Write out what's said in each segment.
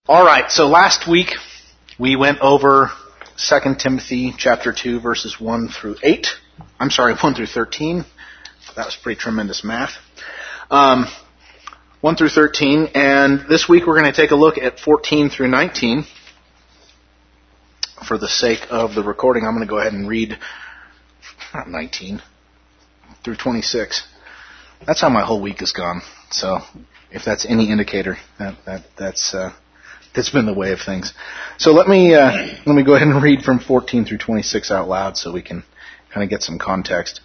All right, so last week we went over 2 Timothy chapter 2 verses 1 through 13. That was pretty tremendous math. 1 through 13, and this week we're going to take a look at 14 through 19. For the sake of the recording, I'm going to go ahead and read, not 19, through 26. That's how my whole week has gone. So if that's any indicator, that's been the way of things. So let me go ahead and read from 14 through 26 out loud so we can kind of get some context.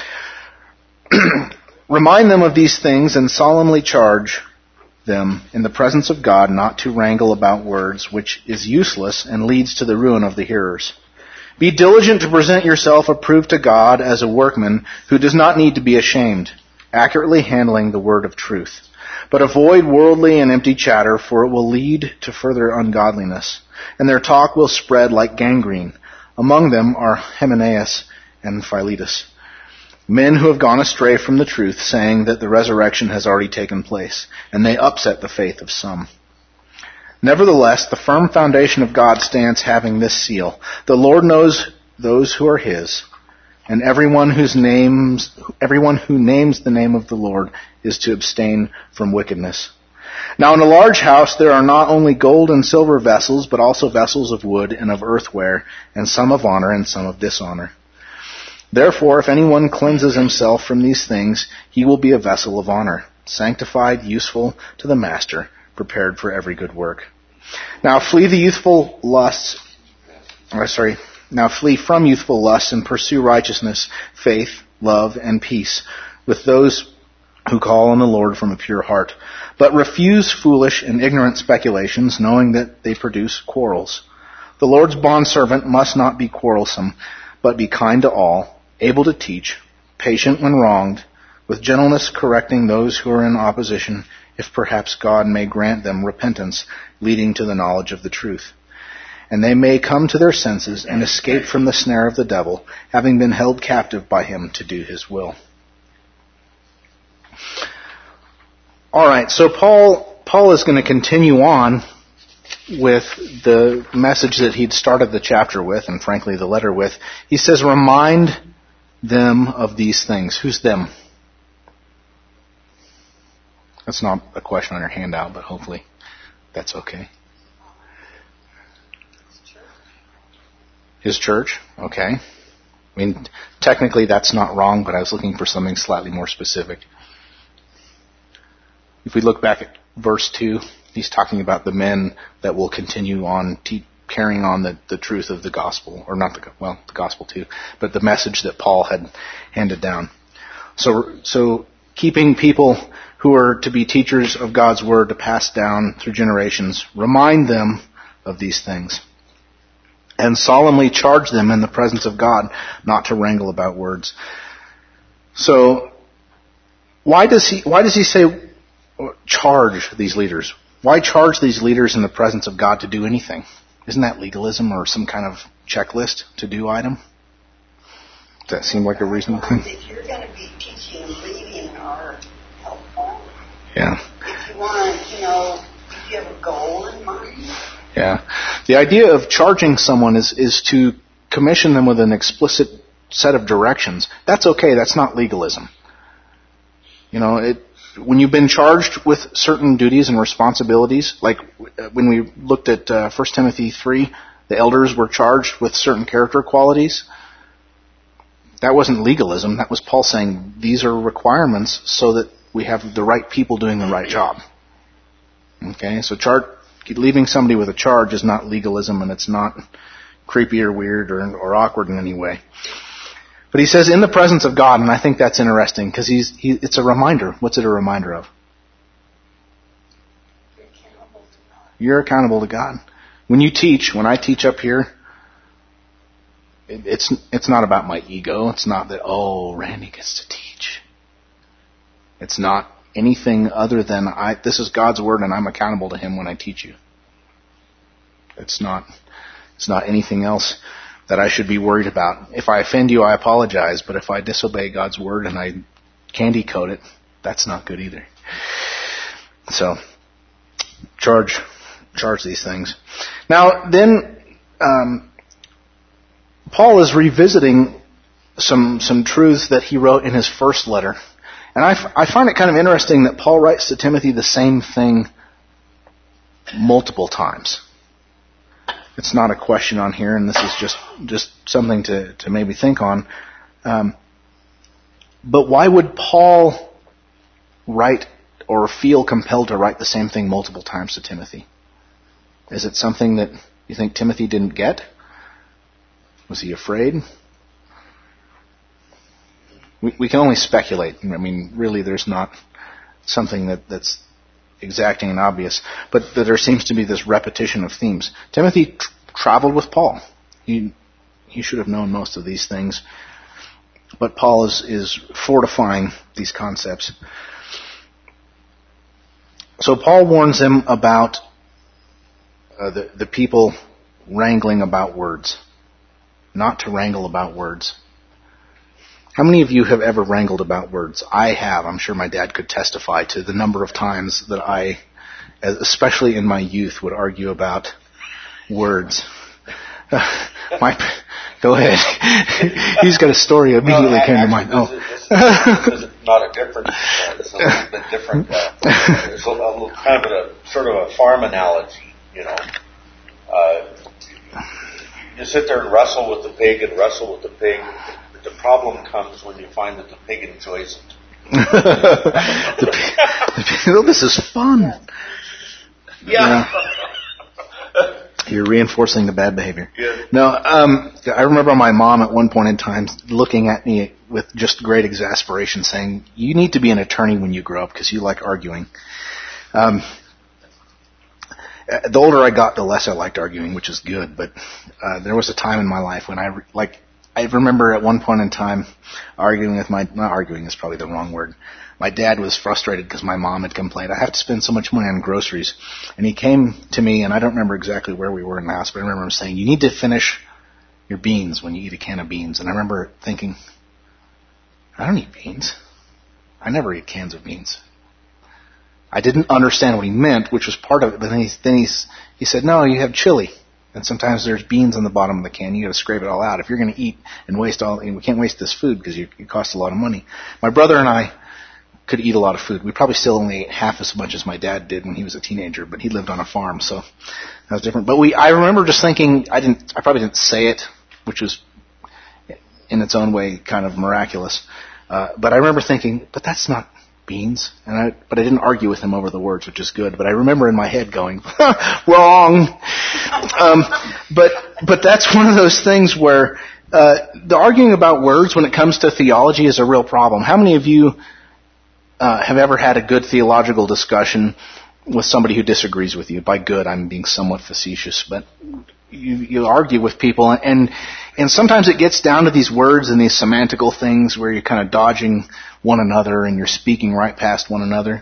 Remind them of these things and solemnly charge them in the presence of God not to wrangle about words, which is useless and leads to the ruin of the hearers. Be diligent to present yourself approved to God as a workman who does not need to be ashamed, accurately handling the word of truth. But avoid worldly and empty chatter, for it will lead to further ungodliness, and their talk will spread like gangrene. Among them are Hymenaeus and Philetus, men who have gone astray from the truth, saying that the resurrection has already taken place, and they upset the faith of some. Nevertheless, the firm foundation of God stands, having this seal: the Lord knows those who are His, and everyone who names the name of the Lord is to abstain from wickedness. Now in a large house there are not only gold and silver vessels, but also vessels of wood and of earthenware, and some of honor and some of dishonor. Therefore, if anyone cleanses himself from these things, he will be a vessel of honor, sanctified, useful to the master, prepared for every good work. Now flee from youthful lusts and pursue righteousness, faith, love, and peace with those who call on the Lord from a pure heart. But refuse foolish and ignorant speculations, knowing that they produce quarrels. The Lord's bondservant must not be quarrelsome, but be kind to all, able to teach, patient when wronged, with gentleness correcting those who are in opposition, if perhaps God may grant them repentance, leading to the knowledge of the truth. And they may come to their senses and escape from the snare of the devil, having been held captive by him to do his will. All right, so Paul is going to continue on with the message that he'd started the chapter with, and frankly the letter with. He says, remind them of these things. Who's them? That's not a question on your handout, but hopefully that's okay. His church, okay. I mean, technically that's not wrong, but I was looking for something slightly more specific. If we look back at verse 2, he's talking about the men that will continue on carrying on the truth of the gospel, or not the gospel too, but the message that Paul had handed down. So keeping people who are to be teachers of God's word to pass down through generations, remind them of these things, and solemnly charge them in the presence of God not to wrangle about words. So, why does he say charge these leaders? Why charge these leaders in the presence of God to do anything? Isn't that legalism or some kind of checklist to do item? Does that seem like a reasonable thing? If you're going to be teaching and leading or helpful, yeah. If you want to, if you have a goal in mind. Yeah. The idea of charging someone is to commission them with an explicit set of directions. That's okay. That's not legalism. When you've been charged with certain duties and responsibilities, like when we looked at 1 Timothy 3, the elders were charged with certain character qualities. That wasn't legalism. That was Paul saying these are requirements so that we have the right people doing the right job. Okay, so leaving somebody with a charge is not legalism, and it's not creepy or weird or awkward in any way. But he says in the presence of God, and I think that's interesting because it's a reminder. What's it a reminder of? You're accountable to God. When I teach up here, it's not about my ego. It's not that, Randy gets to teach. It's not anything other than this is God's word and I'm accountable to him when I teach you. It's not anything else that I should be worried about. If I offend you, I apologize, but if I disobey God's word and I candy coat it, that's not good either. So, charge charge these things. Now, then, Paul is revisiting some truths that he wrote in his first letter. And I find it kind of interesting that Paul writes to Timothy the same thing multiple times. It's not a question on here, and this is just something to maybe think on. But why would Paul write or feel compelled to write the same thing multiple times to Timothy? Is it something that you think Timothy didn't get? Was he afraid? We can only speculate. I mean, really, there's not something that's exacting and obvious. But there seems to be this repetition of themes. Timothy traveled with Paul. He should have known most of these things. But Paul is fortifying these concepts. So Paul warns them about the people wrangling about words. Not to wrangle about words. How many of you have ever wrangled about words? I have. I'm sure my dad could testify to the number of times that I, especially in my youth, would argue about words. Go ahead. He's got a story immediately came to mind. This is not a different. It's a little bit different. It's a little kind of a sort of a farm analogy. You know, you sit there and wrestle with the pig and wrestle with the pig. But the problem comes when you find that the pig enjoys it. This is fun. Yeah. You're reinforcing the bad behavior. Yeah. No, I remember my mom at one point in time looking at me with just great exasperation saying, you need to be an attorney when you grow up because you like arguing. The older I got, the less I liked arguing, which is good. But there was a time in my life when I remember at one point in time arguing with not arguing is probably the wrong word. My dad was frustrated because my mom had complained, I have to spend so much money on groceries. And he came to me, and I don't remember exactly where we were in the house, but I remember him saying, you need to finish your beans when you eat a can of beans. And I remember thinking, I don't eat beans. I never eat cans of beans. I didn't understand what he meant, which was part of it, but then he said, no, you have chili. And sometimes there's beans on the bottom of the can. You got to scrape it all out. If you're going to eat and waste we can't waste this food because it costs a lot of money. My brother and I could eat a lot of food. We probably still only ate half as much as my dad did when he was a teenager, but he lived on a farm, so that was different. But I remember just thinking, I probably didn't say it, which was in its own way kind of miraculous. But I remember thinking, but that's not beans. But I didn't argue with him over the words, which is good. But I remember in my head going, wrong. But that's one of those things where the arguing about words when it comes to theology is a real problem. How many of you have ever had a good theological discussion with somebody who disagrees with you? By good, I'm being somewhat facetious, but you argue with people, and sometimes it gets down to these words and these semantical things where you're kind of dodging one another and you're speaking right past one another.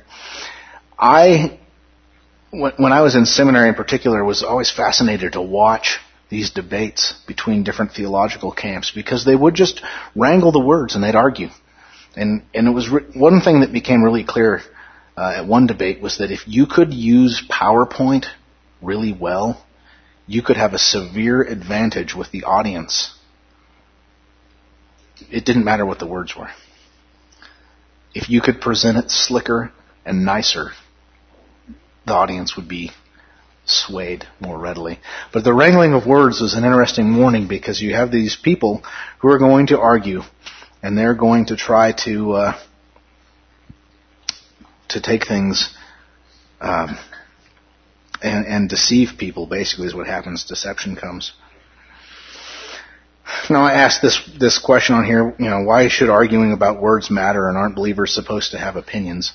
When I was in seminary in particular, was always fascinated to watch these debates between different theological camps because they would just wrangle the words and they'd argue. And it was one thing that became really clear at one debate was that if you could use PowerPoint really well, you could have a severe advantage with the audience. It didn't matter what the words were. If you could present it slicker and nicer, the audience would be swayed more readily. But the wrangling of words was an interesting warning because you have these people who are going to argue. And they're going to try to take things and deceive people. Basically, is what happens. Deception comes. Now, I asked this question on here. You know, why should arguing about words matter, and aren't believers supposed to have opinions?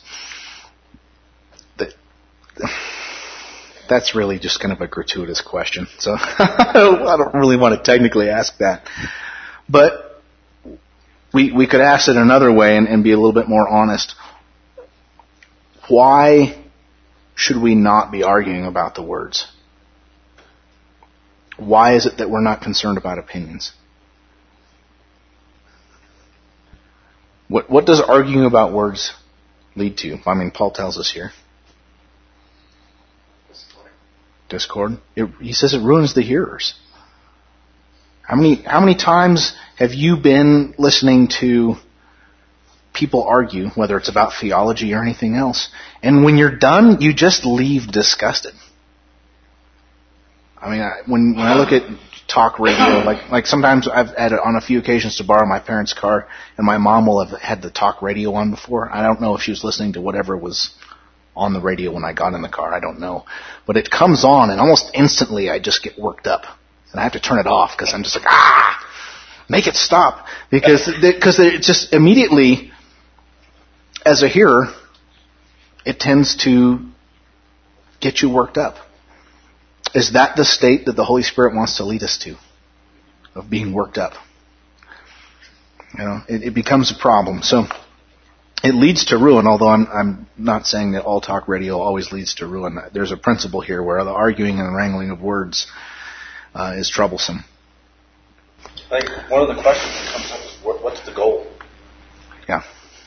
That's really just kind of a gratuitous question. So I don't really want to technically ask that, but. We could ask it another way and be a little bit more honest. Why should we not be arguing about the words? Why is it that we're not concerned about opinions? What does arguing about words lead to? I mean, Paul tells us here. discord. He says it ruins the hearers. How many times have you been listening to people argue, whether it's about theology or anything else, and when you're done, you just leave disgusted? I mean, when I look at talk radio, like sometimes I've had on a few occasions to borrow my parents' car, and my mom will have had the talk radio on before. I don't know if she was listening to whatever was on the radio when I got in the car. I don't know. But it comes on, and almost instantly I just get worked up. And I have to turn it off because I'm just like, make it stop. Because it just immediately, as a hearer, it tends to get you worked up. Is that the state that the Holy Spirit wants to lead us to? Of being worked up? You know, it becomes a problem. So it leads to ruin, although I'm not saying that all talk radio always leads to ruin. There's a principle here where the arguing and wrangling of words is troublesome. I think one of the questions that comes up is what's the goal? Yeah.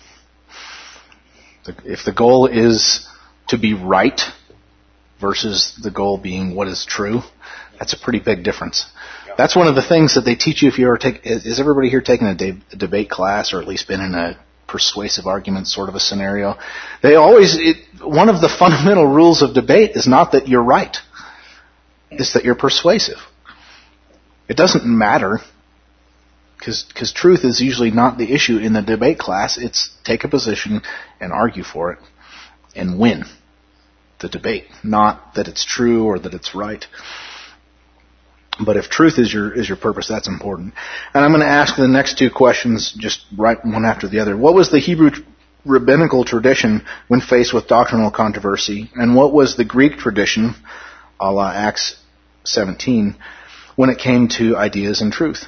If the goal is to be right versus the goal being what is true, that's a pretty big difference. Yeah. That's one of the things that they teach you if you ever take. Is everybody here taking a debate class, or at least been in a persuasive argument sort of a scenario? They always, one of the fundamental rules of debate is not that you're right. It's that you're persuasive. It doesn't matter, because truth is usually not the issue in the debate class. It's take a position and argue for it and win the debate. Not that it's true or that it's right. But if truth is your purpose, that's important. And I'm going to ask the next two questions just right one after the other. What was the Hebrew rabbinical tradition when faced with doctrinal controversy? And what was the Greek tradition, a la Acts 17, when it came to ideas and truth?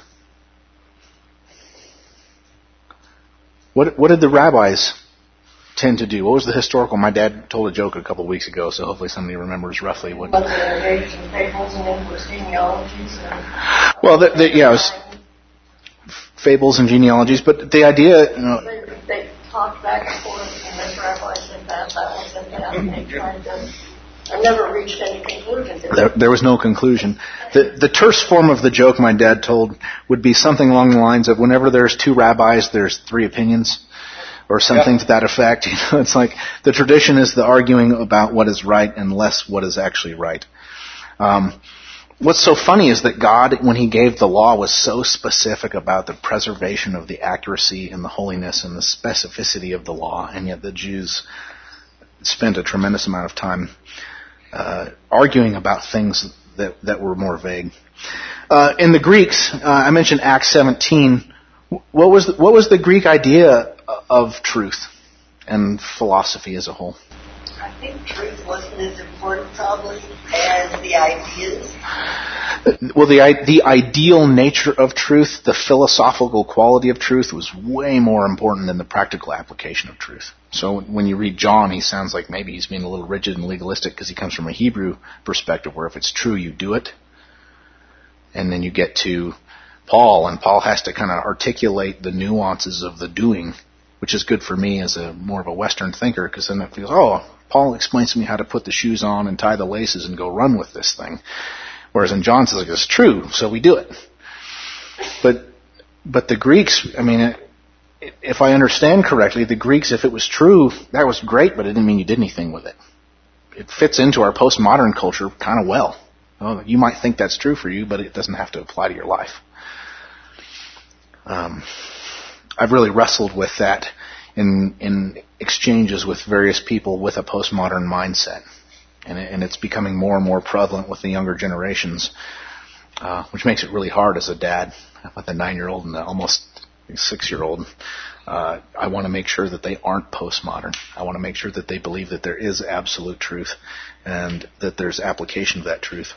What did the rabbis tend to do? What was the historical? My dad told a joke a couple of weeks ago, so hopefully somebody remembers roughly what. Was there engaged in fables and endless genealogies? Well, it was fables and genealogies, but the idea. They talked back and forth, and this rabbi said that one said that, and they tried to. I never reached any conclusion. There was no conclusion. The terse form of the joke my dad told would be something along the lines of, whenever there's two rabbis, there's three opinions, or something to that effect. You know, it's like the tradition is the arguing about what is right and less what is actually right. What's so funny is that God, when He gave the law, was so specific about the preservation of the accuracy and the holiness and the specificity of the law, and yet the Jews spent a tremendous amount of time arguing about things that were more vague. In the Greeks, I mentioned Acts 17. What was the Greek idea of truth and philosophy as a whole? I think truth wasn't as important probably as the ideas. Well, the ideal nature of truth, the philosophical quality of truth, was way more important than the practical application of truth. So when you read John, he sounds like maybe he's being a little rigid and legalistic because he comes from a Hebrew perspective where if it's true, you do it. And then you get to Paul, and Paul has to kind of articulate the nuances of the doing, which is good for me as a more of a Western thinker, because then it feels, Paul explains to me how to put the shoes on and tie the laces and go run with this thing. Whereas in John says, it's true, so we do it. But the Greeks, I mean, if I understand correctly, the Greeks, if it was true, that was great, but it didn't mean you did anything with it. It fits into our postmodern culture kind of well. You might think that's true for you, but it doesn't have to apply to your life. I've really wrestled with that in exchanges with various people with a postmodern mindset. And it's becoming more and more prevalent with the younger generations, which makes it really hard as a dad with a 9-year-old and almost 6-year-old. I want to make sure that they aren't postmodern. I want to make sure that they believe that there is absolute truth and that there's application of that truth.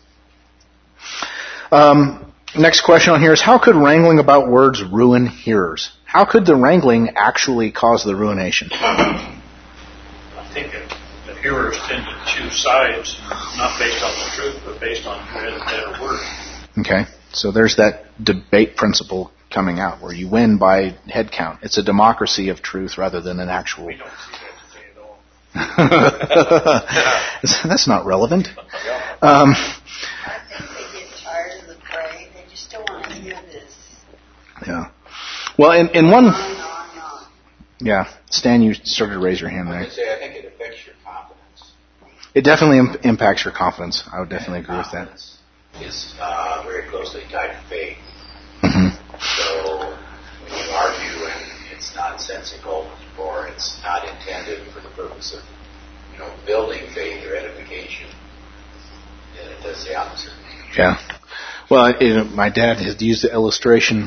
Next question on here is, how could wrangling about words ruin hearers? How could the wrangling actually cause the ruination? I think the hearers tend to choose sides, not based on the truth, but based on who has a better word. Okay, so there's that debate principle coming out where you win by head count. It's a democracy of truth rather than an actual... We don't see that today at all. That's not relevant. I think they get tired of the praying. They just don't want to hear this. Yeah. Well, in one... On. Yeah. Stan, you started to raise your hand there. I think it affects your confidence. It definitely impacts your confidence. I would definitely agree with that. Confidence is very closely tied to faith. Mm-hmm. So when you argue and it's nonsensical or it's not intended for the purpose of, building faith or edification, then it does the opposite. Yeah. Well, my dad had used the illustration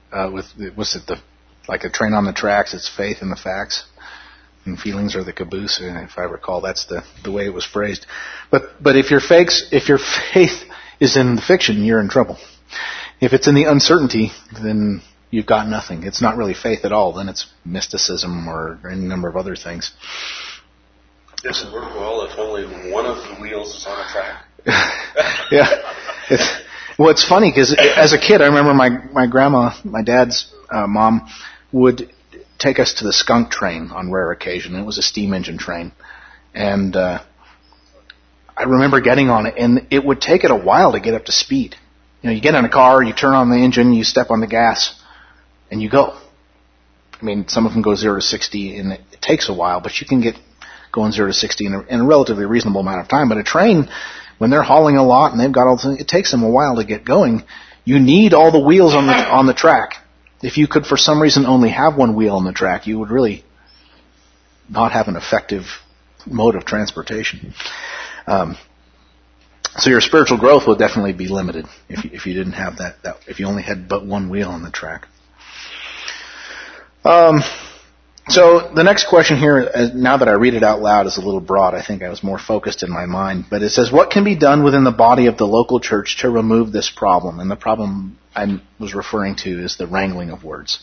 like a train on the tracks? It's faith in the facts, and feelings are the caboose. And if I recall, that's the way it was phrased. But if your faith is in the fiction, you're in trouble. If it's in the uncertainty, then you've got nothing. It's not really faith at all. Then it's mysticism or any number of other things. Does it work well if only one of the wheels is on a track? Yeah. It's funny because as a kid, I remember my grandma, my dad's mom, would take us to the skunk train on rare occasion. It was a steam engine train. And I remember getting on it, and it would take it a while to get up to speed. You get in a car, you turn on the engine, you step on the gas, and you go. I mean, some of them go 0 to 60, and it takes a while, but you can get going 0 to 60 in a relatively reasonable amount of time. But a train, when they're hauling a lot and they've got all the things, it takes them a while to get going. You need all the wheels on the track. If you could, for some reason, only have one wheel on the track, you would really not have an effective mode of transportation. So your spiritual growth would definitely be limited if you didn't have that if you only had but one wheel on the track. So the next question here, now that I read it out loud, is a little broad. I think I was more focused in my mind. But it says, what can be done within the body of the local church to remove this problem? And the problem I was referring to is the wrangling of words.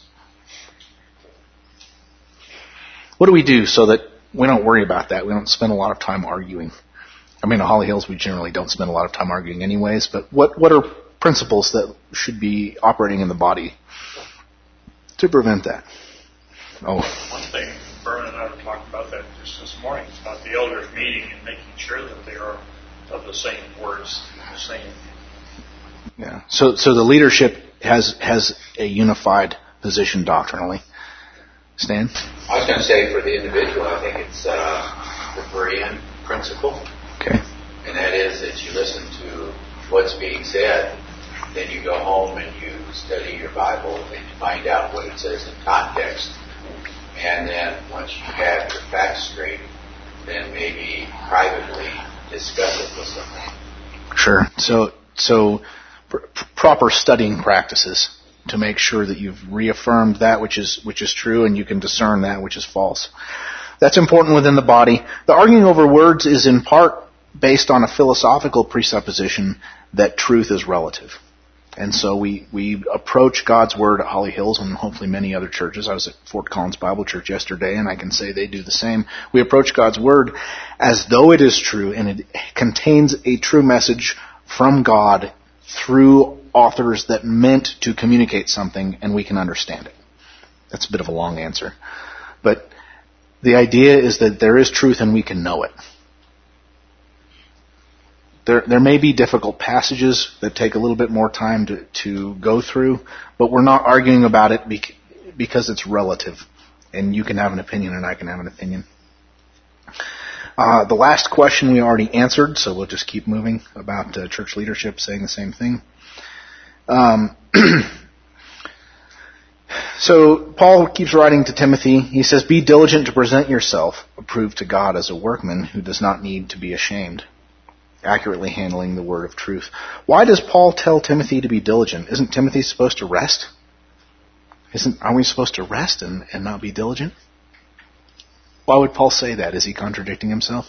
What do we do so that we don't worry about that? We don't spend a lot of time arguing. I mean, at Holly Hills, we generally don't spend a lot of time arguing anyways. But what are principles that should be operating in the body to prevent that? One thing, Vernon and I were talking about that just this morning, about the elders meeting and making sure that they are of the same words, the same. Yeah. So the leadership has a unified position doctrinally. Stan? I was going to say for the individual, I think it's the Berean principle. Okay. And that is that you listen to what's being said, then you go home and you study your Bible and you find out what it says in context. And then once you have your facts straight, then maybe privately discuss it with someone. Sure. So proper studying practices to make sure that you've reaffirmed that which is true and you can discern that which is false. That's important within the body. The arguing over words is in part based on a philosophical presupposition that truth is relative. And so we approach God's Word at Holly Hills and hopefully many other churches. I was at Fort Collins Bible Church yesterday, and I can say they do the same. We approach God's Word as though it is true, and it contains a true message from God through authors that meant to communicate something, and we can understand it. That's a bit of a long answer. But the idea is that there is truth and we can know it. There may be difficult passages that take a little bit more time to go through, but we're not arguing about it because it's relative. And you can have an opinion and I can have an opinion. The last question we already answered, so we'll just keep moving about church leadership saying the same thing. So Paul keeps writing to Timothy. He says, be diligent to present yourself approved to God as a workman who does not need to be ashamed, accurately handling the word of truth. Why does Paul tell Timothy to be diligent? Isn't Timothy supposed to rest? Aren't we supposed to rest and not be diligent? Why would Paul say that? Is he contradicting himself?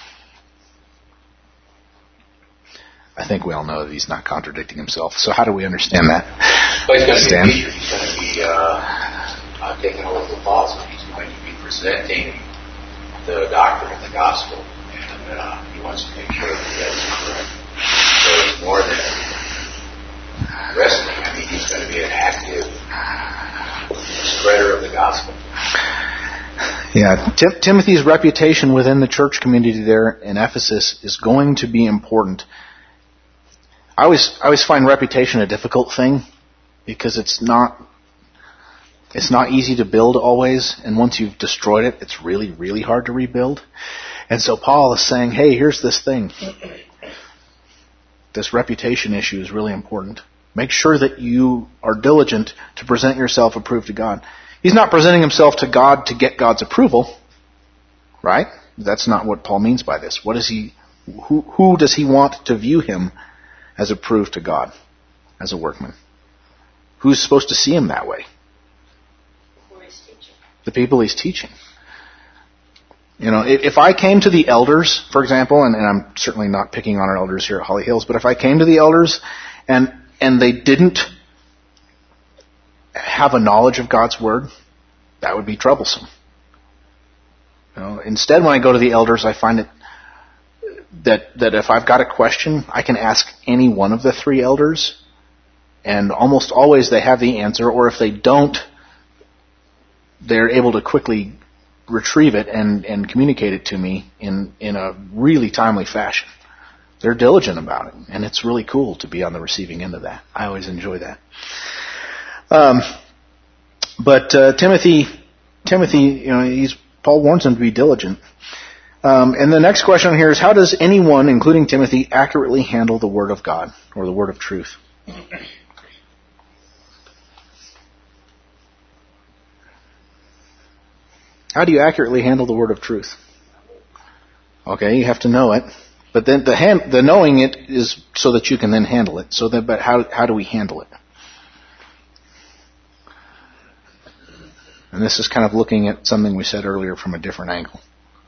I think we all know that he's not contradicting himself. So how do we understand that? But he's going to be a teacher. He's going to be taking over the apostles. He's going to be presenting the doctrine of the gospel. And he wants to make sure that that's correct. So it's more than resting. I mean, he's going to be an active spreader of the gospel. Yeah, Timothy's reputation within the church community there in Ephesus is going to be important. I always find reputation a difficult thing because it's not easy to build always, and once you've destroyed it, it's really, really hard to rebuild. And so Paul is saying, hey, here's this thing. This reputation issue is really important. Make sure that you are diligent to present yourself approved to God. He's not presenting himself to God to get God's approval, right? That's not what Paul means by this. What is he? Who does he want to view him as approved to God, as a workman? Who's supposed to see him that way? The people he's teaching. You know, if I came to the elders, for example, and I'm certainly not picking on our elders here at Holly Hills, but if I came to the elders and they didn't have a knowledge of God's Word, that would be troublesome. You know, instead, when I go to the elders, I find it that if I've got a question, I can ask any one of the three elders, and almost always they have the answer, or if they don't, they're able to quickly retrieve it and communicate it to me in a really timely fashion. They're diligent about it, and it's really cool to be on the receiving end of that. I always enjoy that. But Timothy, you know, Paul warns him to be diligent. And the next question here is, how does anyone, including Timothy, accurately handle the Word of God or the Word of truth? How do you accurately handle the Word of truth? Okay, you have to know it, but then the knowing it is so that you can then handle it. But how do we handle it? And this is kind of looking at something we said earlier from a different angle.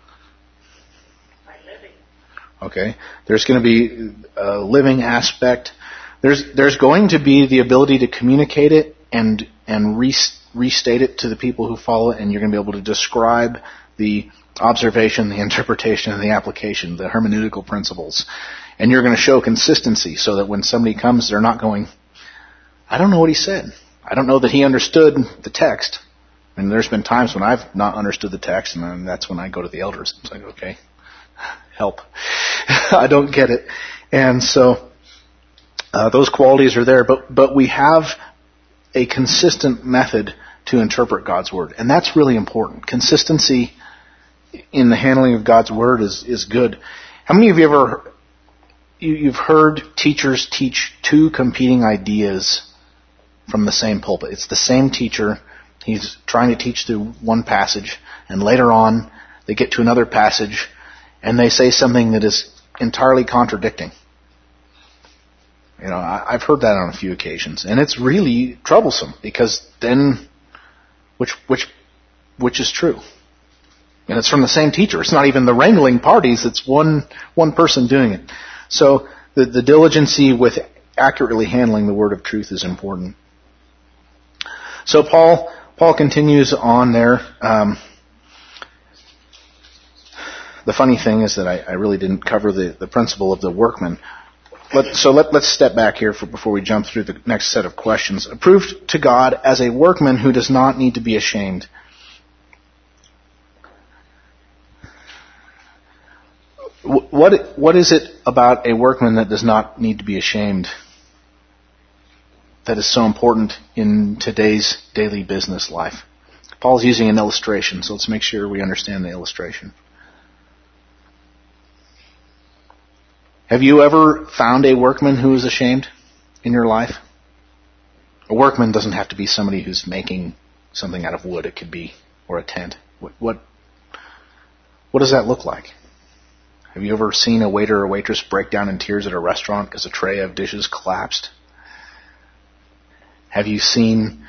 By living. Okay, there's going to be a living aspect. There's going to be the ability to communicate it and restate it to the people who follow it, and you're going to be able to describe the observation, the interpretation, and the application, the hermeneutical principles. And you're going to show consistency so that when somebody comes, they're not going, I don't know what he said. I don't know that he understood the text. And there's been times when I've not understood the text, and then that's when I go to the elders. It's like, okay, help. I don't get it. And so those qualities are there, but we have a consistent method to interpret God's Word. And that's really important. Consistency in the handling of God's Word is good. How many of you you've heard teachers teach two competing ideas from the same pulpit? It's the same teacher. He's trying to teach through one passage, and later on they get to another passage and they say something that is entirely contradicting. You know, I've heard that on a few occasions, and it's really troublesome because then which is true? And it's from the same teacher. It's not even the wrangling parties. It's one person doing it. So the diligency with accurately handling the word of truth is important. So Paul continues on there. The funny thing is that I really didn't cover the principle of the workman. Let's step back here before we jump through the next set of questions. Approved to God as a workman who does not need to be ashamed. What is it about a workman that does not need to be ashamed that is so important in today's daily business life? Paul's using an illustration, so let's make sure we understand the illustration. Have you ever found a workman who is ashamed in your life? A workman doesn't have to be somebody who's making something out of wood. It could be, or a tent. What does that look like? Have you ever seen a waiter or waitress break down in tears at a restaurant because a tray of dishes collapsed? Have you seen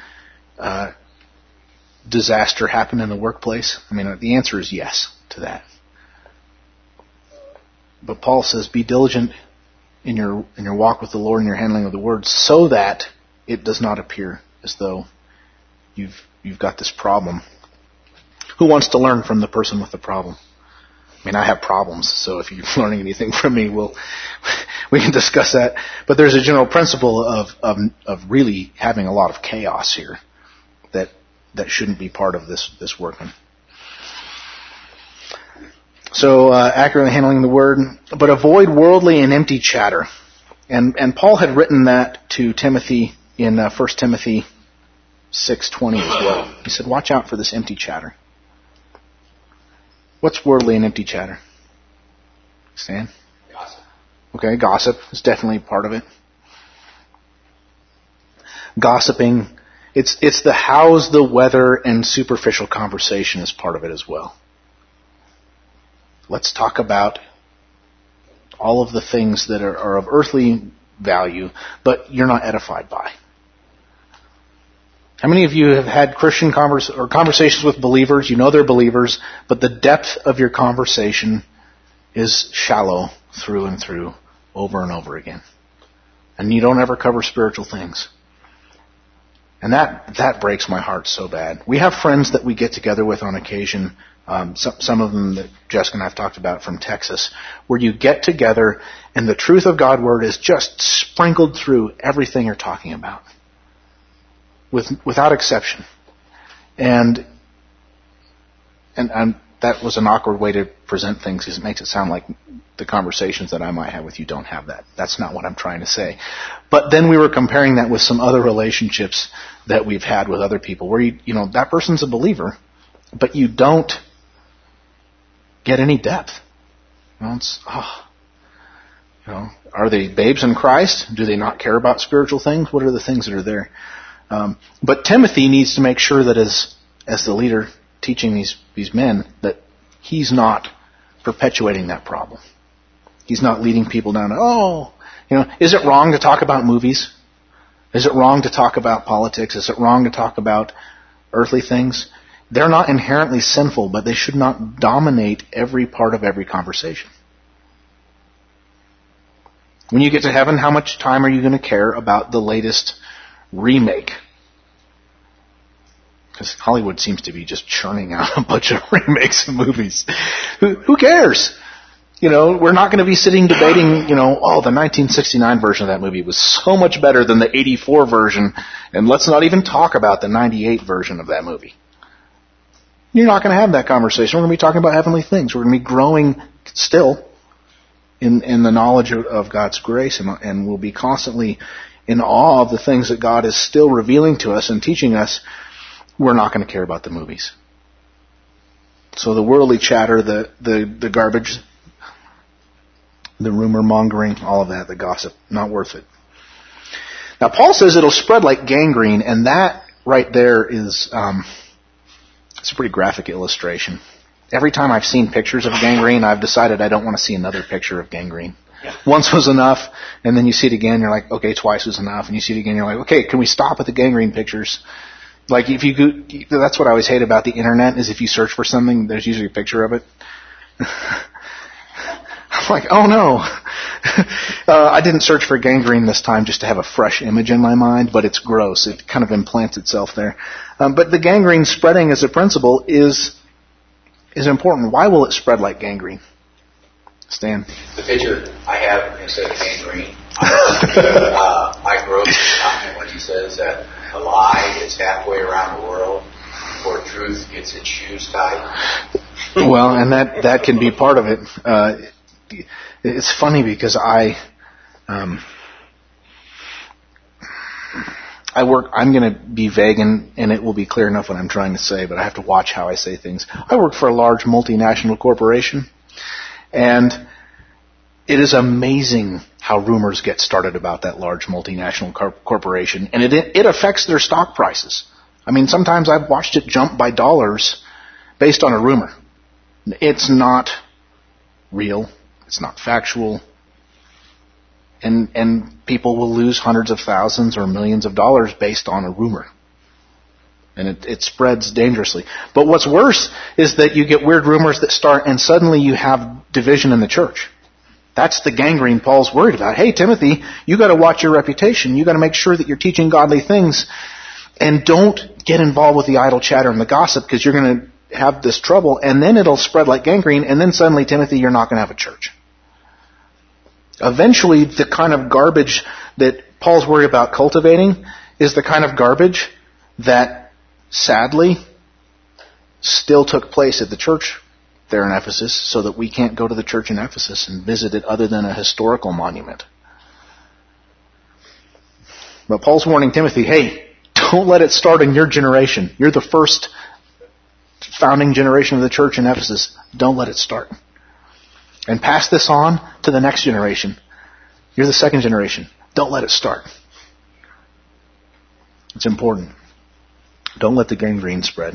disaster happen in the workplace? I mean, the answer is yes to that. But Paul says, be diligent in your walk with the Lord and your handling of the word, so that it does not appear as though you've got this problem. Who wants to learn from the person with the problem? I mean, I have problems, so if you're learning anything from me, we can discuss that. But there's a general principle of really having a lot of chaos here that shouldn't be part of this workman. So accurately handling the word, but avoid worldly and empty chatter. And Paul had written that to Timothy in 1 Timothy 6:20 as well. He said, watch out for this empty chatter. What's worldly and empty chatter? Stan? Gossip. Okay, gossip is definitely part of it. Gossiping, it's the how's the weather and superficial conversation is part of it as well. Let's talk about all of the things that are of earthly value, but you're not edified by. How many of you have had Christian conversations with believers? You know they're believers, but the depth of your conversation is shallow through and through, over and over again. And you don't ever cover spiritual things. And that breaks my heart so bad. We have friends that we get together with on occasion, some of them that Jessica and I have talked about from Texas, where you get together and the truth of God's Word is just sprinkled through everything you're talking about. Without exception. And that was an awkward way to present things because it makes it sound like the conversations that I might have with you don't have that. That's not what I'm trying to say. But then we were comparing that with some other relationships that we've had with other people where you know that person's a believer, but you don't get any depth. You know, are they babes in Christ? Do they not care about spiritual things? What are the things that are there? But Timothy needs to make sure that as the leader teaching these men, that he's not perpetuating that problem. He's not leading people down, is it wrong to talk about movies? Is it wrong to talk about politics? Is it wrong to talk about earthly things? They're not inherently sinful, but they should not dominate every part of every conversation. When you get to heaven, how much time are you going to care about the latest remake? Because Hollywood seems to be just churning out a bunch of remakes of movies. Who cares? You know, we're not going to be sitting debating, the 1969 version of that movie was so much better than the 84 version, and let's not even talk about the 98 version of that movie. You're not going to have that conversation. We're going to be talking about heavenly things. We're going to be growing still in the knowledge of God's grace, and we'll be constantly in awe of the things that God is still revealing to us and teaching us. We're not going to care about the movies. So the worldly chatter, the garbage, the rumor mongering, all of that, the gossip, not worth it. Now Paul says it'll spread like gangrene, and that right there is it's a pretty graphic illustration. Every time I've seen pictures of gangrene, I've decided I don't want to see another picture of gangrene. Yeah. Once was enough, and then you see it again, you're like, okay, twice was enough, and you see it again, you're like, okay, can we stop with the gangrene pictures? Like if you go, that's what I always hate about the internet is if you search for something, there's usually a picture of it. I'm like, oh no. I didn't search for gangrene this time just to have a fresh image in my mind, but it's gross. It kind of implants itself there. But the gangrene spreading as a principle is important. Why will it spread like gangrene? Stan? The picture I have instead of gangrene, I wrote the comment when he says that a lie gets halfway around the world before truth gets its shoes tied. Well, and that can be part of it. It's funny because I'm going to be vague and it will be clear enough what I'm trying to say, but I have to watch how I say things. I work for a large multinational corporation, and it is amazing how rumors get started about that large multinational corporation, and it affects their stock prices. I mean, sometimes I've watched it jump by dollars based on a rumor. It's not real. It's not factual. And people will lose hundreds of thousands or millions of dollars based on a rumor. And it spreads dangerously. But what's worse is that you get weird rumors that start and suddenly you have division in the church. That's the gangrene Paul's worried about. Hey, Timothy, you got to watch your reputation. You got to make sure that you're teaching godly things. And don't get involved with the idle chatter and the gossip because you're going to have this trouble. And then it'll spread like gangrene. And then suddenly, Timothy, you're not going to have a church. Eventually, the kind of garbage that Paul's worried about cultivating is the kind of garbage that, sadly, still took place at the church there in Ephesus so that we can't go to the church in Ephesus and visit it other than a historical monument. But Paul's warning Timothy, hey, don't let it start in your generation. You're the first founding generation of the church in Ephesus. Don't let it start. And pass this on to the next generation. You're the second generation. Don't let it start. It's important. Don't let the gangrene spread.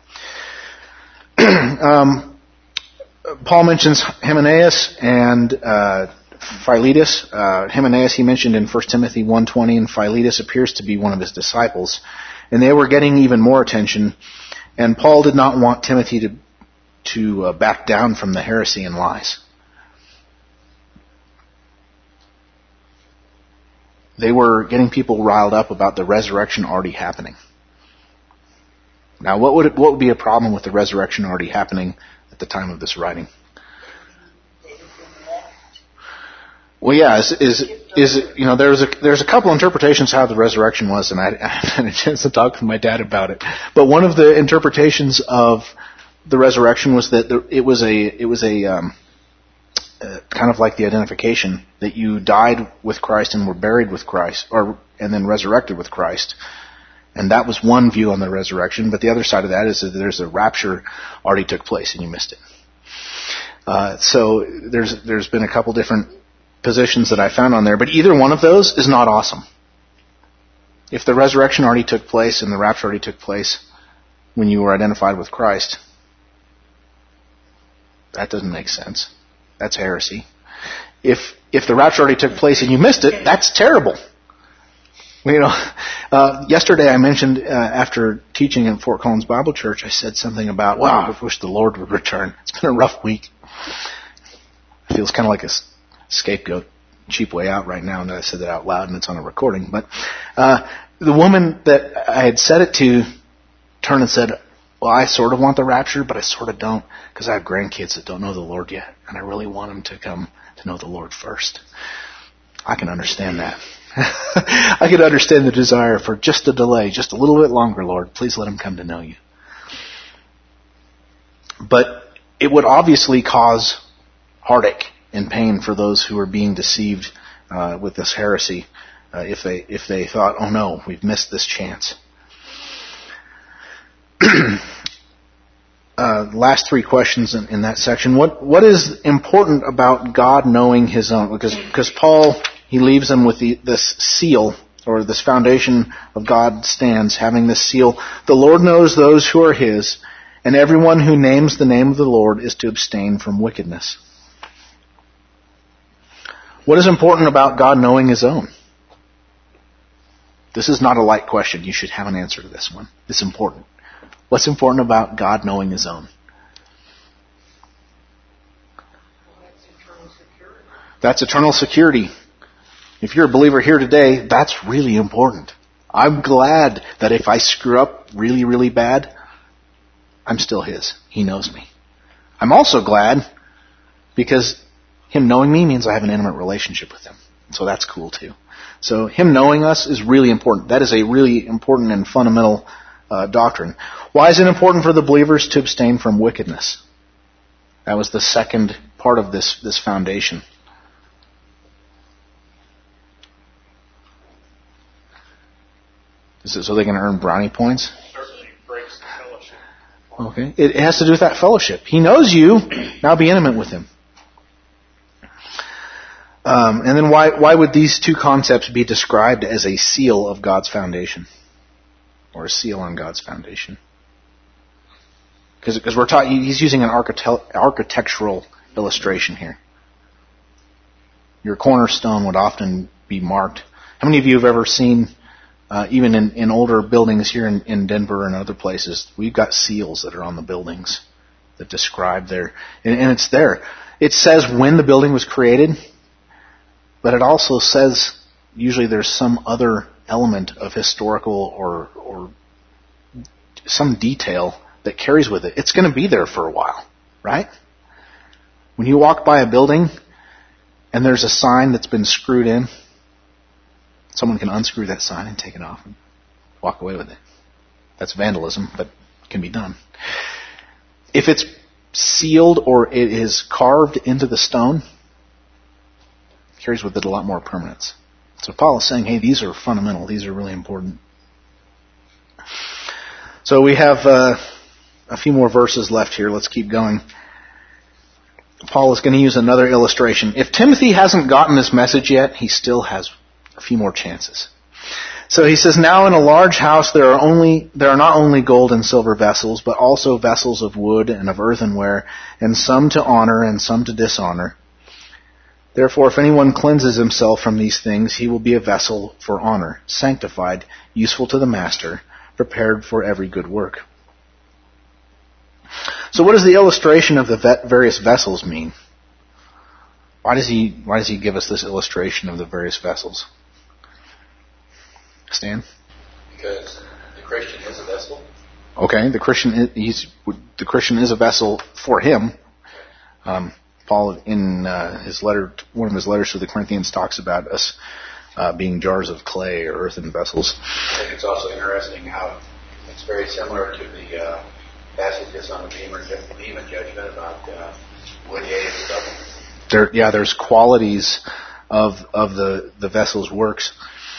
Paul mentions Hymenaeus and Philetus. Hymenaeus he mentioned in 1 Timothy 1:20, and Philetus appears to be one of his disciples. And they were getting even more attention. And Paul did not want Timothy to back down from the heresy and lies. They were getting people riled up about the resurrection already happening. Now, what would be a problem with the resurrection already happening at the time of this writing? Well, yeah, there's a couple interpretations how the resurrection was, and I had a chance to talk to my dad about it. But one of the interpretations of the resurrection was that it was a kind of like the identification that you died with Christ and were buried with Christ, and then resurrected with Christ. And that was one view on the resurrection. But the other side of that is that there's a rapture already took place and you missed it. So there's been a couple different positions that I found on there, but either one of those is not awesome. If the resurrection already took place and the rapture already took place when you were identified with Christ, that doesn't make sense. That's heresy. If the rapture already took place and you missed it, that's terrible. Yesterday I mentioned after teaching at Fort Collins Bible Church, I said something about, wow, I wish the Lord would return. It's been a rough week. It feels kind of like a scapegoat, cheap way out right now, and I said that out loud and it's on a recording. But the woman that I had said it to turned and said, well, I sort of want the rapture, but I sort of don't, because I have grandkids that don't know the Lord yet, and I really want them to come to know the Lord first. I can understand that. I can understand the desire for just a delay, just a little bit longer, Lord. Please let them come to know you. But it would obviously cause heartache and pain for those who are being deceived with this heresy if they thought, oh no, we've missed this chance. Last three questions in that section. What is important about God knowing His own? Because Paul, he leaves them with this seal, or this foundation of God stands, having this seal. The Lord knows those who are His, and everyone who names the name of the Lord is to abstain from wickedness. What is important about God knowing His own? This is not a light question. You should have an answer to this one. It's important. What's important about God knowing His own? That's eternal security. If you're a believer here today, that's really important. I'm glad that if I screw up really, really bad, I'm still His. He knows me. I'm also glad because Him knowing me means I have an intimate relationship with Him. So that's cool too. So Him knowing us is really important. That is a really important and fundamental doctrine. Why is it important for the believers to abstain from wickedness? That was the second part of this foundation. Is it so they can earn brownie points? Certainly breaks the fellowship. Okay. It has to do with that fellowship. He knows you. Now be intimate with Him. And then why would these two concepts be described as a seal of God's foundation? Or a seal on God's foundation? Because we're taught, he's using an architectural illustration here. Your cornerstone would often be marked. How many of you have ever seen, even in older buildings here in Denver and other places, we've got seals that are on the buildings that describe and it's there. It says when the building was created, but it also says usually there's some other element of historical or some detail that carries with it. It's going to be there for a while, right? When you walk by a building and there's a sign that's been screwed in, someone can unscrew that sign and take it off and walk away with it. That's vandalism, but it can be done. If it's sealed or it is carved into the stone, carries with it a lot more permanence. So Paul is saying, hey, these are fundamental. These are really important. So we have a few more verses left here. Let's keep going. Paul is going to use another illustration. If Timothy hasn't gotten this message yet, he still has a few more chances. So he says, now in a large house there are not only gold and silver vessels, but also vessels of wood and of earthenware, and some to honor and some to dishonor. Therefore, if anyone cleanses himself from these things, he will be a vessel for honor, sanctified, useful to the master, prepared for every good work. So what does the illustration of the various vessels mean? Why does he give us this illustration of the various vessels? Stan? Because the Christian is a vessel. Okay, the Christian is a vessel for him. Paul, in one of his letters to the Corinthians, talks about us being jars of clay or earthen vessels. I think it's also interesting how it's very similar to the passages on the Bema judgment about wood, hay, and stubble. There's qualities of the vessel's works.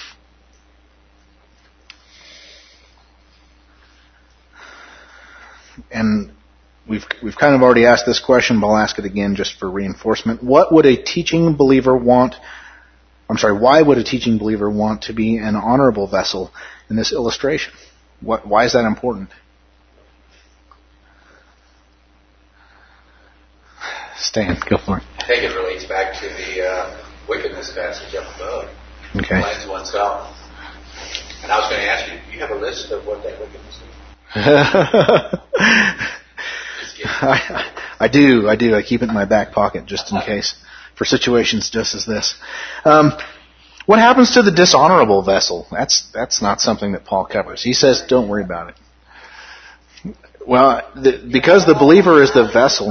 And we've kind of already asked this question, but I'll ask it again just for reinforcement. Why would a teaching believer want to be an honorable vessel in this illustration? Why is that important? Stan, go for it. I think it relates back to the wickedness passage up above. Okay. Cleanse oneself. And I was going to ask you, do you have a list of what that wickedness is? I do. I keep it in my back pocket just in case, for situations just as this. What happens to the dishonorable vessel? That's not something that Paul covers. He says, don't worry about it. Well, because the believer is the vessel.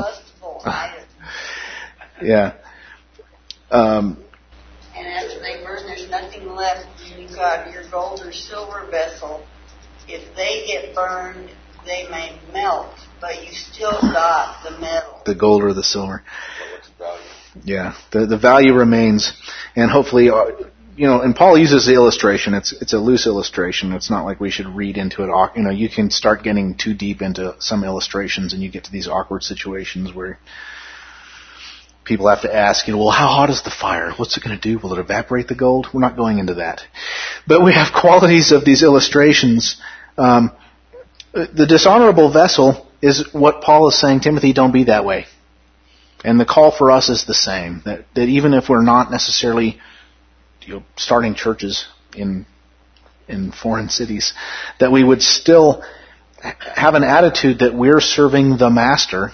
Yeah. And after they burn, there's nothing left. You got your gold or silver vessel. If they get burned, they may melt, but you still got the metal. The gold or the silver. Yeah, the value remains, and hopefully, and Paul uses the illustration. It's a loose illustration. It's not like we should read into it. You can start getting too deep into some illustrations, and you get to these awkward situations where people have to ask, well, how hot is the fire? What's it going to do? Will it evaporate the gold? We're not going into that. But we have qualities of these illustrations. The dishonorable vessel is what Paul is saying, Timothy, don't be that way. And the call for us is the same, that even if we're not necessarily starting churches in foreign cities, that we would still have an attitude that we're serving the master,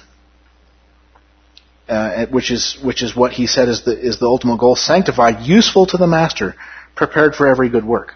which is what he said is the ultimate goal: sanctified, useful to the master, prepared for every good work.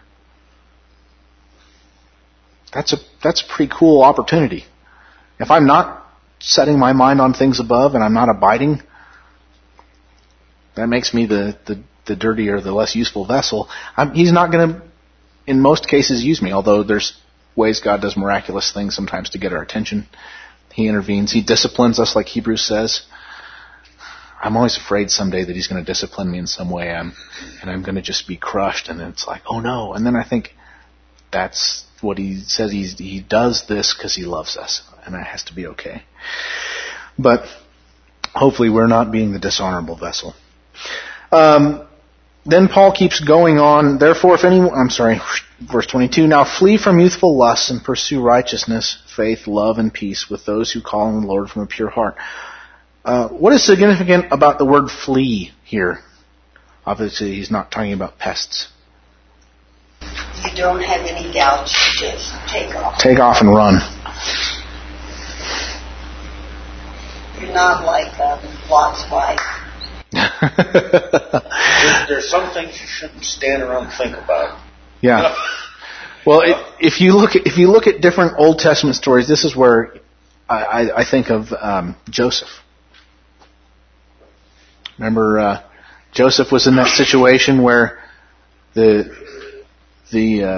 That's a pretty cool opportunity. If I'm not setting my mind on things above and I'm not abiding, that makes me the dirtier, the less useful vessel. He's not going to, in most cases, use me, although there's ways God does miraculous things sometimes to get our attention. He intervenes. He disciplines us, like Hebrews says. I'm always afraid someday that he's going to discipline me in some way, and I'm going to just be crushed, and it's like, oh no. And then I think that's what he says. He does this because he loves us, and that has to be okay. But hopefully we're not being the dishonorable vessel. Then Paul keeps going on. Therefore, verse 22, now flee from youthful lusts and pursue righteousness, faith, love, and peace with those who call on the Lord from a pure heart. What is significant about the word flee here? Obviously, he's not talking about pests. You don't have any doubts, just take off. Take off and run. You're not like Lot's wife. There's some things you shouldn't stand around and think about. Yeah. Well, if you look at different Old Testament stories, this is where I think of Joseph. Remember, Joseph was in that situation where the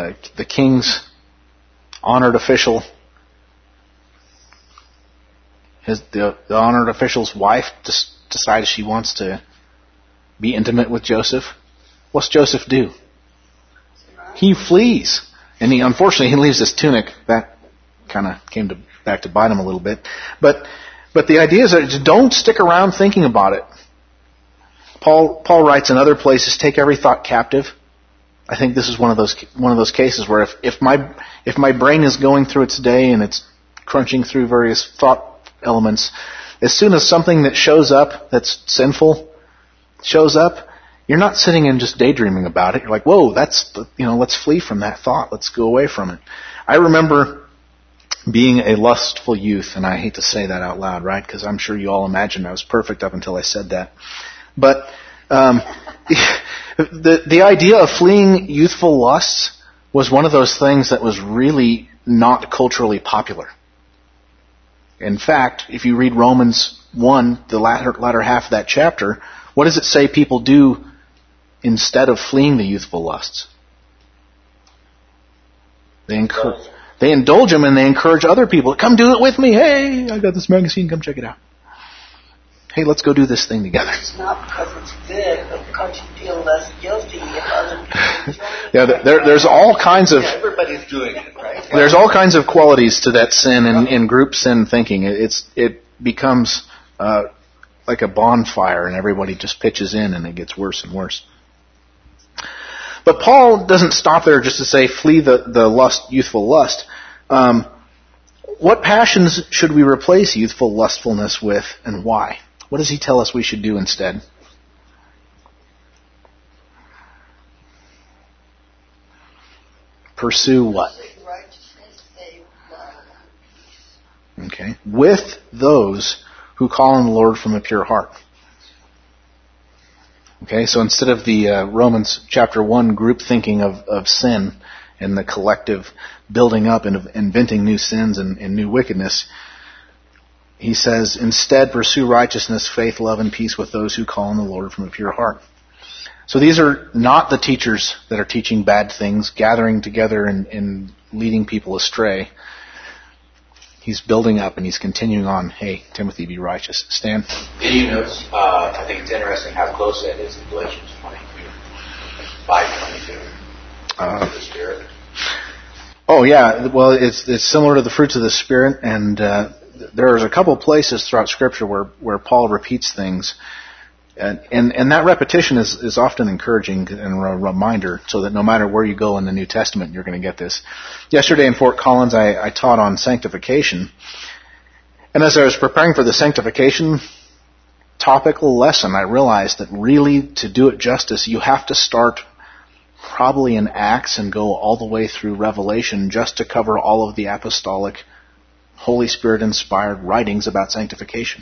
king's honored official The honored official's wife decides she wants to be intimate with Joseph. What's Joseph do? He flees. And unfortunately, he leaves his tunic. That kind of came back to bite him a little bit. But the idea is that don't stick around thinking about it. Paul writes in other places, take every thought captive. I think this is one of those cases where if my brain is going through its day and it's crunching through various thought elements, as soon as something that shows up that's sinful shows up, you're not sitting and just daydreaming about it. You're like, whoa, let's flee from that thought. Let's go away from it. I remember being a lustful youth, and I hate to say that out loud, right? Because I'm sure you all imagined I was perfect up until I said that. But the idea of fleeing youthful lusts was one of those things that was really not culturally popular. In fact, if you read Romans 1, the latter half of that chapter, what does it say people do instead of fleeing the youthful lusts? They indulge them and they encourage other people. Come do it with me. Hey, I got this magazine. Come check it out. Hey, let's go do this thing together. It's not because it's good, but because you feel less guilty if other people enjoy it. Yeah, there's all kinds of... Everybody's doing it, right? There's all kinds of qualities to that sin in group sin thinking. It becomes like a bonfire and everybody just pitches in and it gets worse and worse. But Paul doesn't stop there just to say flee the youthful lust. What passions should we replace youthful lustfulness with and why? What does he tell us we should do instead? Pursue what? Okay. With those who call on the Lord from a pure heart. Okay, so instead of the Romans chapter 1 group thinking of sin and the collective building up and inventing new sins and new wickedness, he says, instead pursue righteousness, faith, love, and peace with those who call on the Lord from a pure heart. So these are not the teachers that are teaching bad things, gathering together and leading people astray. He's building up and he's continuing on. Hey, Timothy, be righteous. Stan? Did you notice, I think it's interesting how close that is in Galatians 5:22. The Spirit. Oh yeah, well it's similar to the fruits of the Spirit, and there's a couple of places throughout Scripture where Paul repeats things. And that repetition is often encouraging and a reminder so that no matter where you go in the New Testament, you're going to get this. Yesterday in Fort Collins, I taught on sanctification. And as I was preparing for the sanctification topical lesson, I realized that really to do it justice, you have to start probably in Acts and go all the way through Revelation just to cover all of the apostolic, Holy Spirit-inspired writings about sanctification.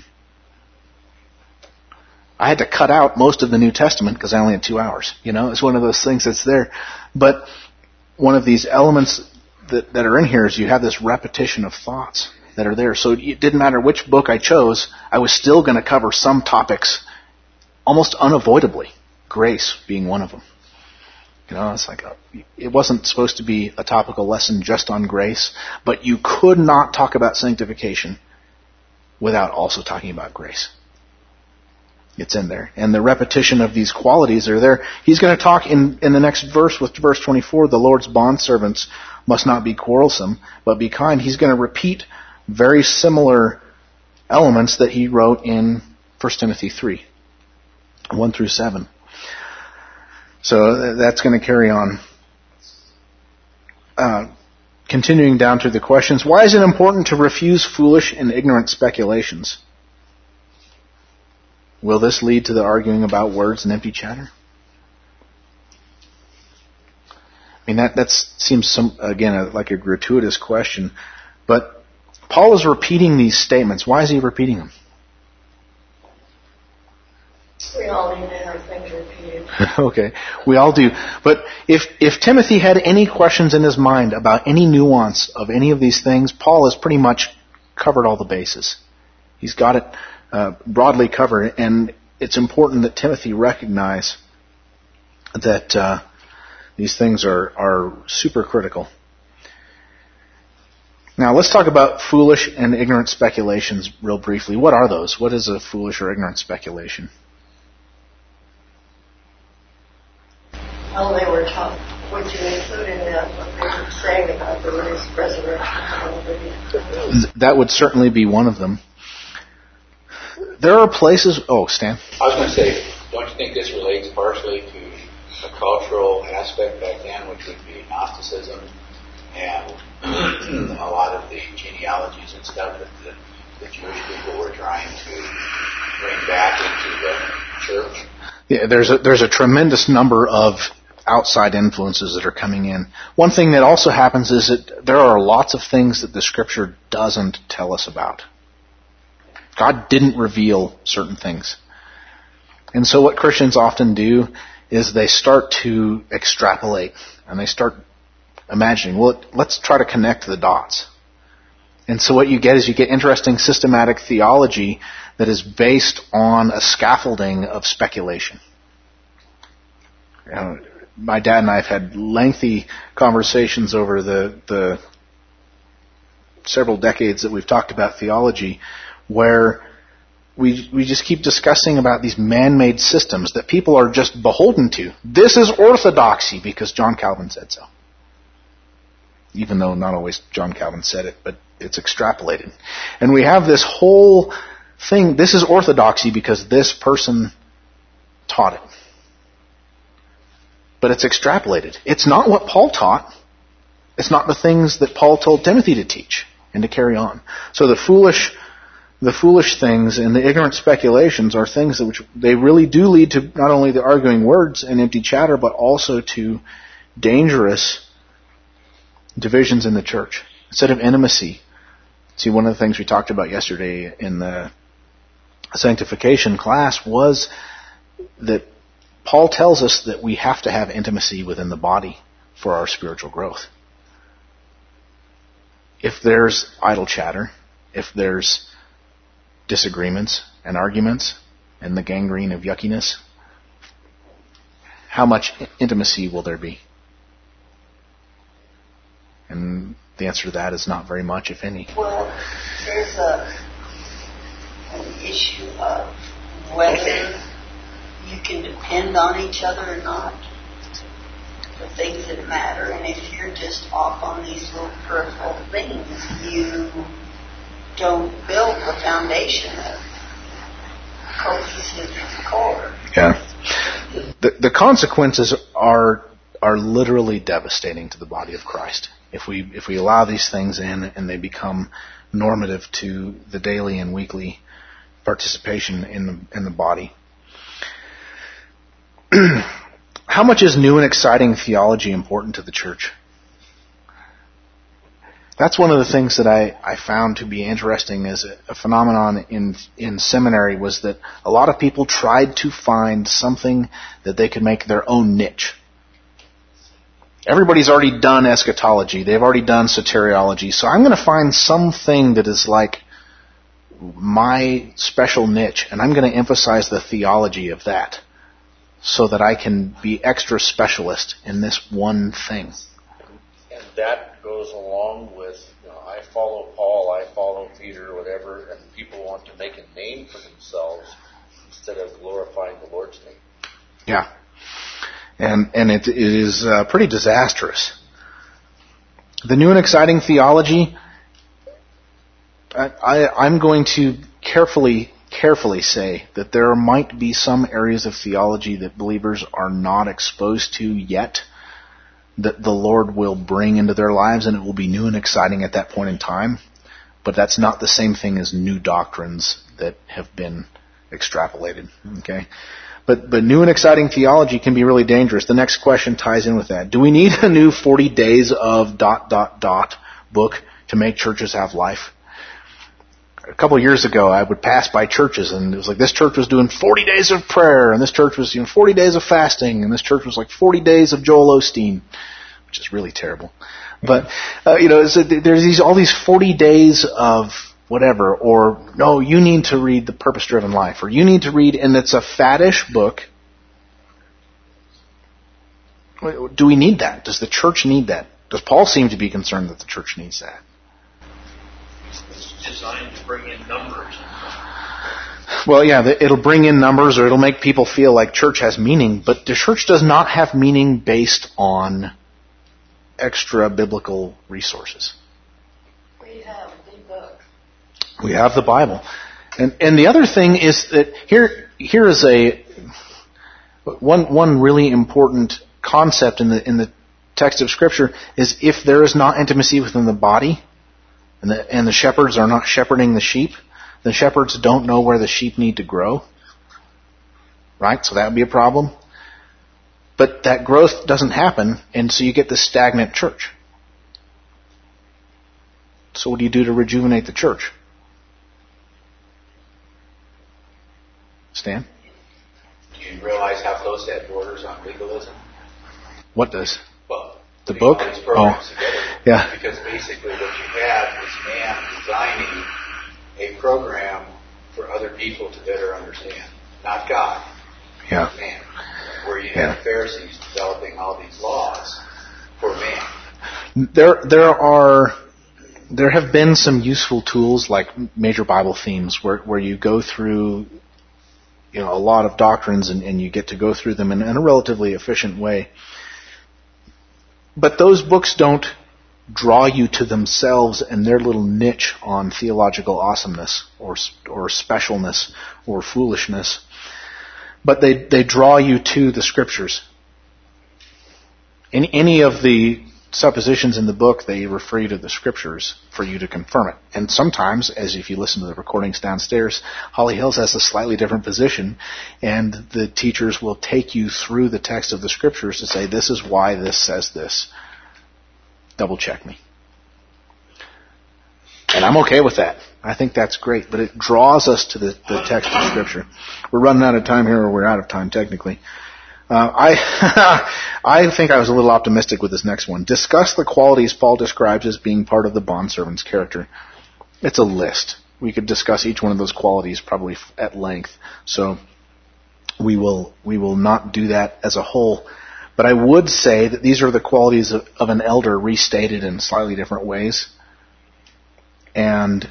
I had to cut out most of the New Testament because I only had 2 hours. It's one of those things that's there. But one of these elements that are in here is you have this repetition of thoughts that are there. So it didn't matter which book I chose, I was still going to cover some topics almost unavoidably. Grace being one of them. It's like it wasn't supposed to be a topical lesson just on grace, but you could not talk about sanctification without also talking about grace. It's in there. And the repetition of these qualities are there. He's going to talk in the next verse with verse 24, the Lord's bondservants must not be quarrelsome, but be kind. He's going to repeat very similar elements that he wrote in 1 Timothy 3, 1 through 7. So that's going to carry on. Continuing down through the questions, why is it important to refuse foolish and ignorant speculations? Will this lead to the arguing about words and empty chatter? I mean, that seems like a gratuitous question, but Paul is repeating these statements. Why is he repeating them? We all need to have things repeated. Okay, we all do. But if Timothy had any questions in his mind about any nuance of any of these things, Paul has pretty much covered all the bases. He's got it broadly covered, and it's important that Timothy recognize that these things are super critical. Now let's talk about foolish and ignorant speculations real briefly. What are those? What is a foolish or ignorant speculation? Well, they were taught, would you include in that what they were saying about the resurrection? That would certainly be one of them. There are places... Oh, Stan? I was going to say, don't you think this relates partially to a cultural aspect back then, which would be Gnosticism, and a lot of the genealogies and stuff that the Jewish people were trying to bring back into the church? Yeah, there's a tremendous number of outside influences that are coming in. One thing that also happens is that there are lots of things that the Scripture doesn't tell us about. God didn't reveal certain things. And so what Christians often do is they start to extrapolate and they start imagining, well, let's try to connect the dots. And so what you get is you get interesting systematic theology that is based on a scaffolding of speculation. My dad and I have had lengthy conversations over the several decades that we've talked about theology, where we just keep discussing about these man-made systems that people are just beholden to. This is orthodoxy because John Calvin said so. Even though not always John Calvin said it, but it's extrapolated. And we have this whole thing, this is orthodoxy because this person taught it. But it's extrapolated. It's not what Paul taught. It's not the things that Paul told Timothy to teach and to carry on. So the foolish things and the ignorant speculations are things which they really do lead to not only the arguing words and empty chatter, but also to dangerous divisions in the church. Instead of intimacy. See, one of the things we talked about yesterday in the sanctification class was that Paul tells us that we have to have intimacy within the body for our spiritual growth. If there's idle chatter, if there's disagreements and arguments and the gangrene of yuckiness, how much intimacy will there be? And the answer to that is not very much, if any. Well, there's an issue of whether you can depend on each other or not, the things that matter. And if you're just off on these little peripheral things, you don't build the foundation of cohesive core. Yeah. The consequences are literally devastating to the body of Christ if we allow these things in and they become normative to the daily and weekly participation in the body. How much is new and exciting theology important to the church? That's one of the things that I found to be interesting as a phenomenon in seminary, was that a lot of people tried to find something that they could make their own niche. Everybody's already done eschatology. They've already done soteriology. So I'm going to find something that is like my special niche, and I'm going to emphasize the theology of that so that I can be extra specialist in this one thing. And that goes along with, I follow Paul, I follow Peter, whatever, and people want to make a name for themselves instead of glorifying the Lord's name. Yeah. And it is pretty disastrous. The new and exciting theology, I'm going to carefully say that there might be some areas of theology that believers are not exposed to yet, that the Lord will bring into their lives, and it will be new and exciting at that point in time. But that's not the same thing as new doctrines that have been extrapolated. Okay? But new and exciting theology can be really dangerous. The next question ties in with that. Do we need a new 40 days of ... book to make churches have life? A couple of years ago, I would pass by churches, and it was like this church was doing 40 days of prayer, and this church was 40 days of fasting, and this church was like 40 days of Joel Osteen, which is really terrible. But so there's all these 40 days of whatever, or no, you need to read The Purpose-Driven Life, or you need to read, and it's a faddish book. Do we need that? Does the church need that? Does Paul seem to be concerned that the church needs that? It's designed to bring in numbers. Well, yeah, it'll bring in numbers, or it'll make people feel like church has meaning, but the church does not have meaning based on extra biblical resources. We have the book. We have the Bible. And the other thing is that here is one really important concept in the text of Scripture is if there is not intimacy within the body, and the shepherds are not shepherding the sheep, the shepherds don't know where the sheep need to grow. Right? So that would be a problem. But that growth doesn't happen, and so you get this stagnant church. So what do you do to rejuvenate the church? Stan? Do you realize how close that borders on legalism? What does? Well, the book? All these programs together. Yeah. Because basically what you have is man designing a program for other people to better understand. Not God. Yeah. Man. Where you have Pharisees developing all these laws for man. There have been some useful tools like Major Bible Themes where you go through a lot of doctrines and you get to go through them in a relatively efficient way. But those books don't draw you to themselves and their little niche on theological awesomeness or specialness or foolishness. But they draw you to the Scriptures. In any of the suppositions in the book, they refer you to the Scriptures for you to confirm it. And sometimes, as if you listen to the recordings downstairs, Holly Hills has a slightly different position, and the teachers will take you through the text of the Scriptures to say, this is why this says this. Double check me. And I'm okay with that. I think that's great, but it draws us to the text of Scripture. We're running out of time here, or we're out of time technically. I think I was a little optimistic with this next one. Discuss the qualities Paul describes as being part of the bondservant's character. It's a list. We could discuss each one of those qualities probably at length. So we will not do that as a whole. But I would say that these are the qualities of an elder restated in slightly different ways. And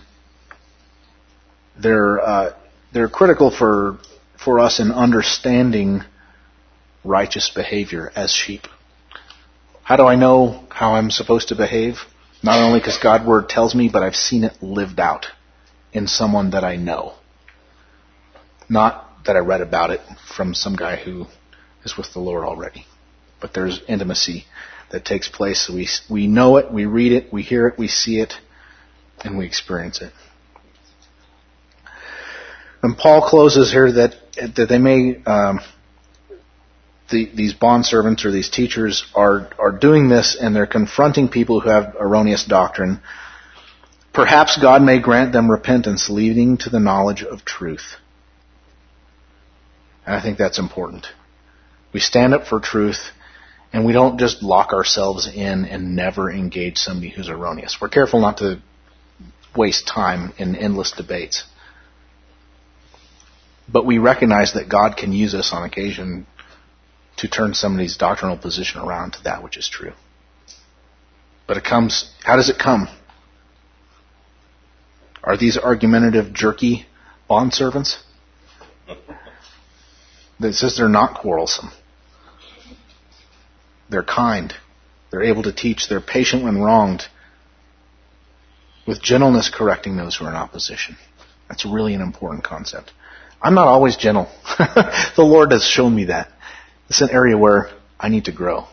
they're critical for us in understanding righteous behavior as sheep. How do I know how I'm supposed to behave? Not only because God's Word tells me, but I've seen it lived out in someone that I know. Not that I read about it from some guy who is with the Lord already. But there's intimacy that takes place. We know it, we read it, we hear it, we see it, and we experience it. And Paul closes here that they may... these bondservants or these teachers are doing this, and they're confronting people who have erroneous doctrine. Perhaps God may grant them repentance leading to the knowledge of truth. And I think that's important. We stand up for truth, and we don't just lock ourselves in and never engage somebody who's erroneous. We're careful not to waste time in endless debates. But we recognize that God can use us on occasion to turn somebody's doctrinal position around to that which is true. But how does it come? Are these argumentative, jerky bondservants? That says they're not quarrelsome. They're kind. They're able to teach. They're patient when wronged. With gentleness correcting those who are in opposition. That's really an important concept. I'm not always gentle. The Lord has shown me that. It's an area where I need to grow.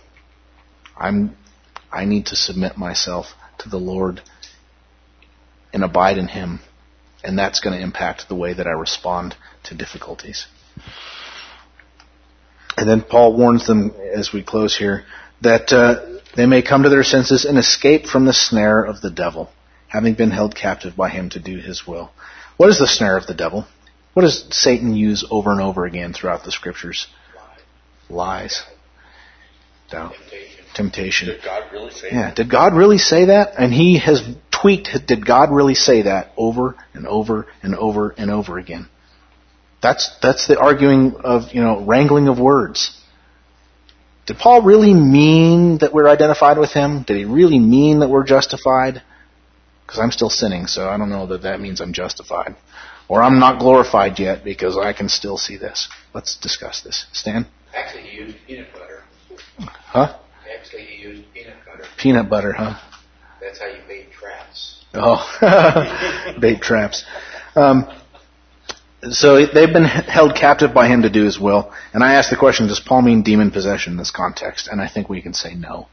I need to submit myself to the Lord and abide in Him. And that's going to impact the way that I respond to difficulties. And then Paul warns them, as we close here, that they may come to their senses and escape from the snare of the devil, having been held captive by him to do his will. What is the snare of the devil? What does Satan use over and over again throughout the Scriptures? Lies. Doubt. Temptation. Did God really say that? Yeah, did God really say that? And he has tweaked, did God really say that over and over and over and over again? That's the arguing of, wrangling of words. Did Paul really mean that we're identified with him? Did he really mean that we're justified? Because I'm still sinning, so I don't know that means I'm justified. Or I'm not glorified yet because I can still see this. Let's discuss this. Stan? Actually, he used peanut butter. Huh? Actually, he used peanut butter. Peanut butter, huh? That's how you bait traps. Oh, bait traps. So they've been held captive by him to do his will. And I asked the question, does Paul mean demon possession in this context? And I think we can say no.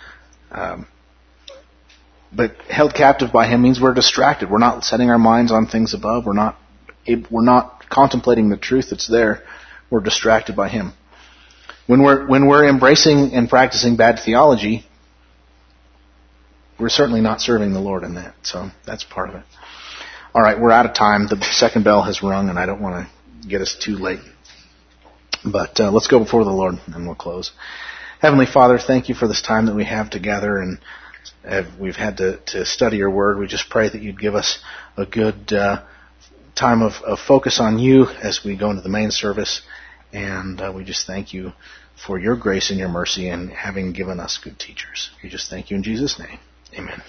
But held captive by him means we're distracted. We're not setting our minds on things above. We're not contemplating the truth that's there. We're distracted by him. When we're embracing and practicing bad theology, we're certainly not serving the Lord in that. So that's part of it. All right, we're out of time. The second bell has rung, and I don't want to get us too late. But let's go before the Lord, and we'll close. Heavenly Father, thank you for this time that we have together, and we've had to study your word. We just pray that you'd give us a good time of focus on you as we go into the main service. And we just thank you for your grace and your mercy and having given us good teachers. We just thank you in Jesus' name. Amen.